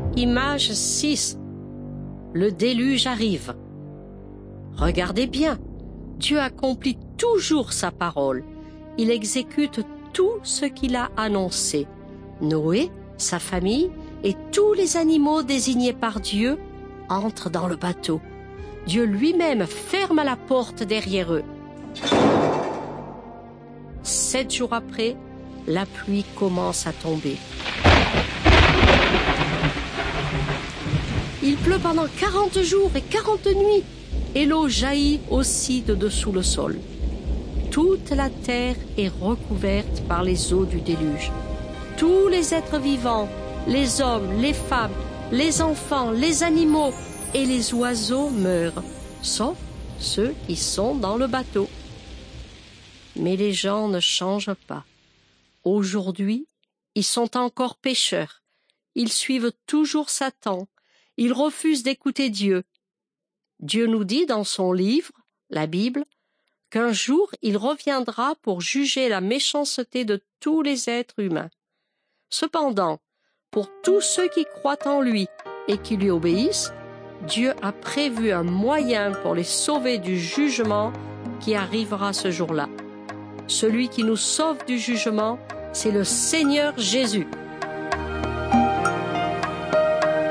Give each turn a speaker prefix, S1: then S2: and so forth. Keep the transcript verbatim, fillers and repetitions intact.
S1: Image six. Le déluge arrive. Regardez bien, Dieu accomplit toujours sa parole. Il exécute tout ce qu'il a annoncé. Noé, sa famille et tous les animaux désignés par Dieu entrent dans le bateau. Dieu lui-même ferme la porte derrière eux. Sept jours après, la pluie commence à tomber. Il pleut pendant quarante jours et quarante nuits, et l'eau jaillit aussi de dessous le sol. Toute la terre est recouverte par les eaux du déluge. Tous les êtres vivants, les hommes, les femmes, les enfants, les animaux et les oiseaux meurent, sauf ceux qui sont dans le bateau. Mais les gens ne changent pas. Aujourd'hui, ils sont encore pécheurs. Ils suivent toujours Satan. Ils refusent d'écouter Dieu. Dieu nous dit dans son livre, la Bible, qu'un jour il reviendra pour juger la méchanceté de tous les êtres humains. Cependant, pour tous ceux qui croient en lui et qui lui obéissent, Dieu a prévu un moyen pour les sauver du jugement qui arrivera ce jour-là. Celui qui nous sauve du jugement, c'est le Seigneur Jésus.